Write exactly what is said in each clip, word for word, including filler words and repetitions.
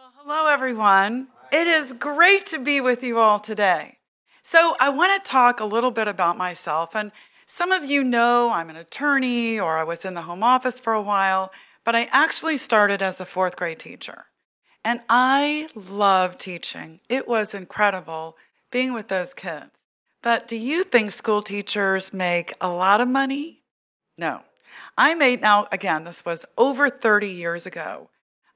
Well, hello, everyone. It is great to be with you all today. So, I want to talk a little bit about myself. And some of you know I'm an attorney or I was in the home office for a while, but I actually started as a fourth grade teacher. And I love teaching. It was incredible being with those kids. But do you think school teachers make a lot of money? No. I made, now, again, this was over thirty years ago.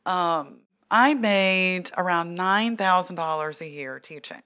Um, I made around nine thousand dollars a year teaching.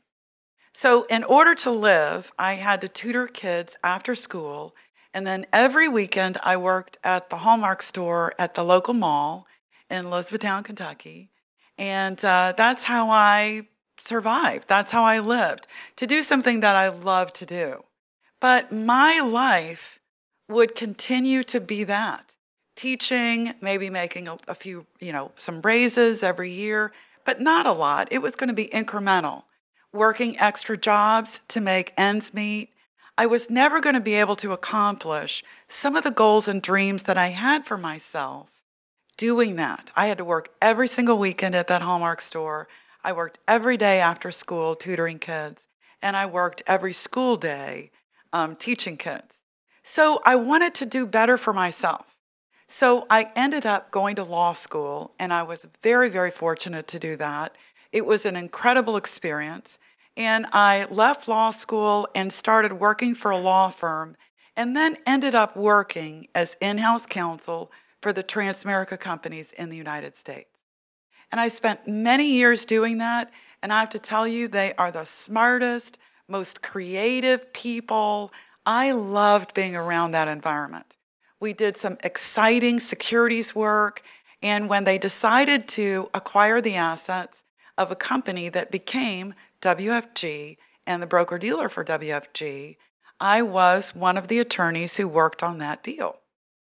So, in order to live, I had to tutor kids after school. And then every weekend, I worked at the Hallmark store at the local mall in Elizabethtown, Kentucky. And uh, that's how I survived. That's how I lived, to do something that I love to do. But my life would continue to be that. Teaching, maybe making a, a few, you know, some raises every year, but not a lot. It was going to be incremental. Working extra jobs to make ends meet. I was never going to be able to accomplish some of the goals and dreams that I had for myself doing that. I had to work every single weekend at that Hallmark store. I worked every day after school tutoring kids, and I worked every school day um, teaching kids. So I wanted to do better for myself. So I ended up going to law school, and I was very, very fortunate to do that. It was an incredible experience. And I left law school and started working for a law firm, and then ended up working as in-house counsel for the Transamerica companies in the United States. And I spent many years doing that, and I have to tell you, they are the smartest, most creative people. I loved being around that environment. We did some exciting securities work, and when they decided to acquire the assets of a company that became W F G and the broker-dealer for W F G, I was one of the attorneys who worked on that deal.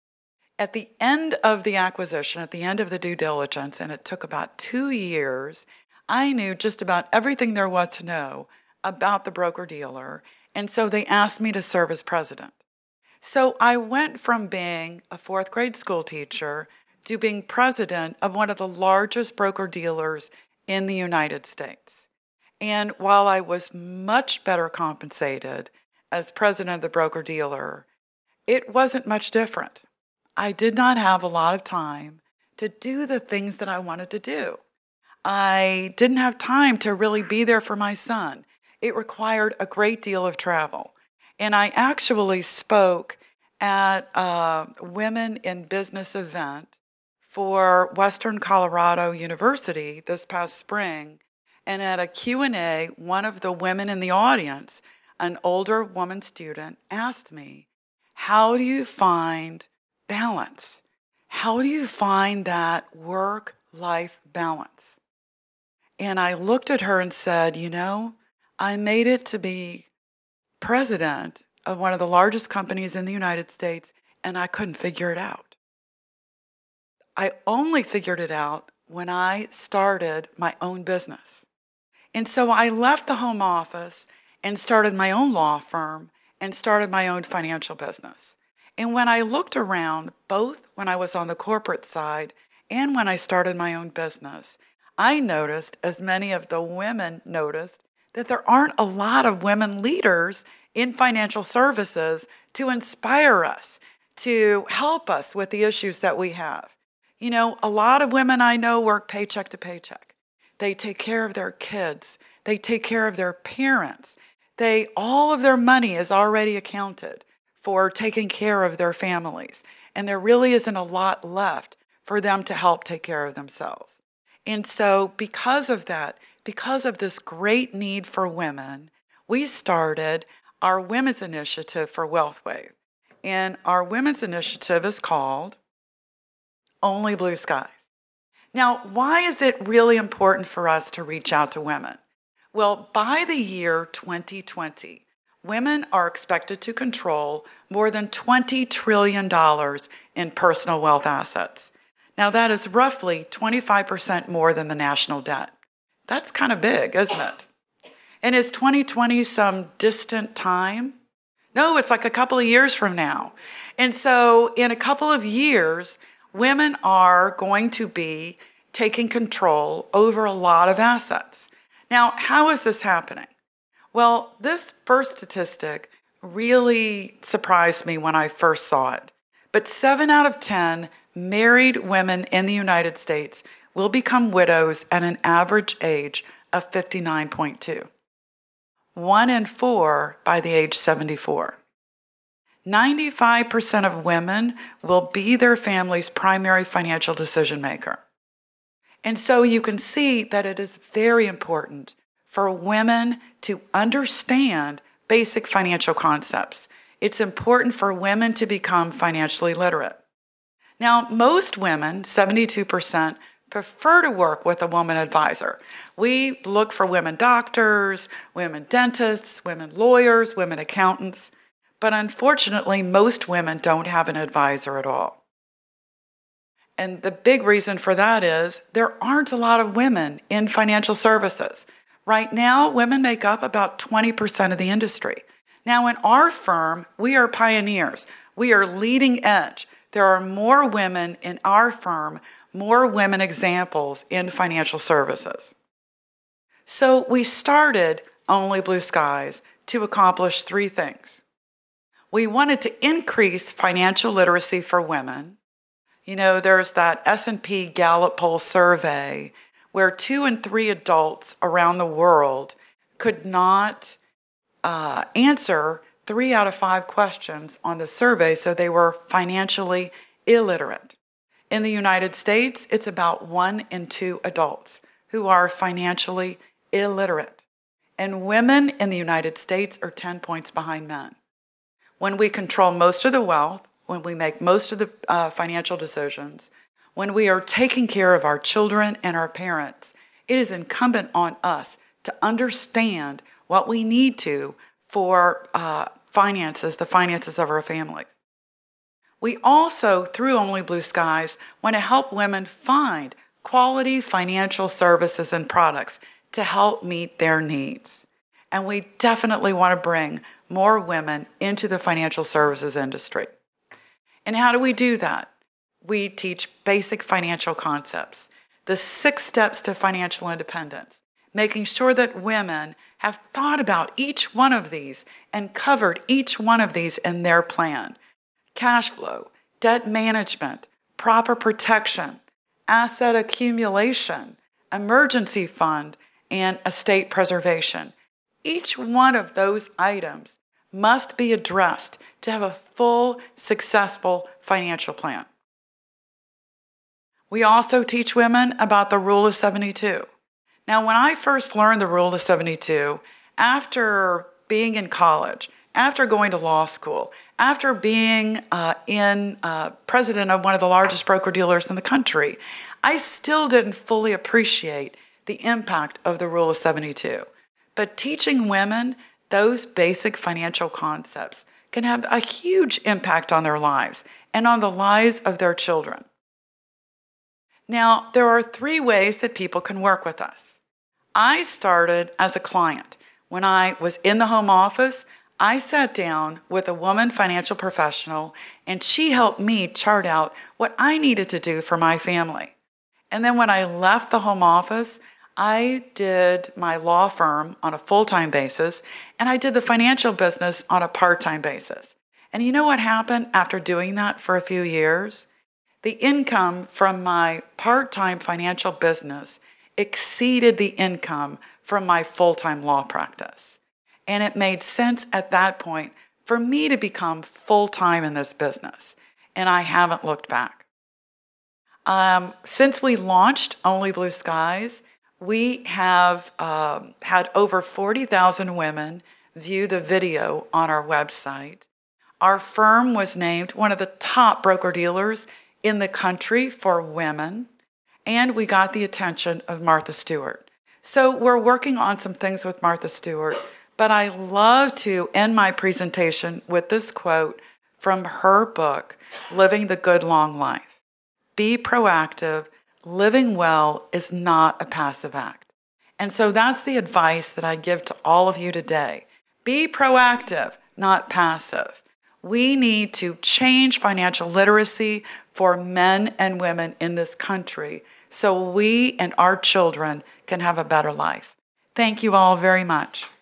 At the end of the acquisition, at the end of the due diligence, and it took about two years, I knew just about everything there was to know about the broker-dealer, and so they asked me to serve as president. So I went from being a fourth grade school teacher to being president of one of the largest broker-dealers in the United States. And while I was much better compensated as president of the broker-dealer, it wasn't much different. I did not have a lot of time to do the things that I wanted to do. I didn't have time to really be there for my son. It required a great deal of travel. And I actually spoke at a Women in Business event for Western Colorado University this past spring. And at a Q and A, one of the women in the audience, an older woman student, asked me, how do you find balance? How do you find that work-life balance? And I looked at her and said, you know, I made it to be president of one of the largest companies in the United States, and I couldn't figure it out. I only figured it out when I started my own business. And so I left the home office and started my own law firm and started my own financial business. And when I looked around, both when I was on the corporate side and when I started my own business, I noticed, as many of the women noticed, that there aren't a lot of women leaders in financial services to inspire us, to help us with the issues that we have. You know, a lot of women I know work paycheck to paycheck. They take care of their kids. They take care of their parents. They, all of their money is already accounted for taking care of their families. And there really isn't a lot left for them to help take care of themselves. And so because of that, because of this great need for women, we started our Women's Initiative for WealthWave. And our Women's Initiative is called Only Blue Skies. Now, why is it really important for us to reach out to women? Well, by the year twenty twenty, women are expected to control more than twenty trillion dollars in personal wealth assets. Now, that is roughly twenty-five percent more than the national debt. That's kind of big, isn't it? And is twenty twenty some distant time? No, it's like a couple of years from now. And so in a couple of years, women are going to be taking control over a lot of assets. Now, how is this happening? Well, this first statistic really surprised me when I first saw it. But seven out of ten married women in the United States will become widows at an average age of fifty-nine point two. One in four by the age seventy-four. ninety-five percent of women will be their family's primary financial decision maker. And so you can see that it is very important for women to understand basic financial concepts. It's important for women to become financially literate. Now, most women, seventy-two percent, prefer to work with a woman advisor. We look for women doctors, women dentists, women lawyers, women accountants, but unfortunately, most women don't have an advisor at all. And the big reason for that is there aren't a lot of women in financial services. Right now, women make up about twenty percent of the industry. Now, in our firm, we are pioneers. We are leading edge. There are more women in our firm, more women examples in financial services. So we started Only Blue Skies to accomplish three things. We wanted to increase financial literacy for women. You know, there's that S and P Gallup poll survey where two in three adults around the world could not uh, answer three out of five questions on the survey, so they were financially illiterate. In the United States, it's about one in two adults who are financially illiterate. And women in the United States are ten points behind men. When we control most of the wealth, when we make most of the uh, financial decisions, when we are taking care of our children and our parents, it is incumbent on us to understand what we need to for uh, finances, the finances of our families. We also, through Only Blue Skies, want to help women find quality financial services and products to help meet their needs. And we definitely want to bring more women into the financial services industry. And how do we do that? We teach basic financial concepts, the six steps to financial independence, making sure that women have thought about each one of these and covered each one of these in their plan. Cash flow, debt management, proper protection, asset accumulation, emergency fund, and estate preservation. Each one of those items must be addressed to have a full, successful financial plan. We also teach women about the Rule of seventy-two. Now, when I first learned the Rule of seventy-two, after being in college, after going to law school, after being uh, in uh, president of one of the largest broker-dealers in the country, I still didn't fully appreciate the impact of the Rule of seventy-two. But teaching women those basic financial concepts can have a huge impact on their lives and on the lives of their children. Now, there are three ways that people can work with us. I started as a client. When I was in the home office, I sat down with a woman financial professional, and she helped me chart out what I needed to do for my family. And then when I left the home office, I did my law firm on a full-time basis, and I did the financial business on a part-time basis. And you know what happened after doing that for a few years? The income from my part-time financial business exceeded the income from my full-time law practice. And it made sense at that point for me to become full-time in this business. And I haven't looked back. Um, since we launched Only Blue Skies, we have um, had over forty thousand women view the video on our website. Our firm was named one of the top broker-dealers in the country for women, and we got the attention of Martha Stewart. So we're working on some things with Martha Stewart, but I love to end my presentation with this quote from her book, Living the Good Long Life. Be proactive. Living well is not a passive act. And so that's the advice that I give to all of you today. Be proactive, not passive. We need to change financial literacy for men and women in this country so we and our children can have a better life. Thank you all very much.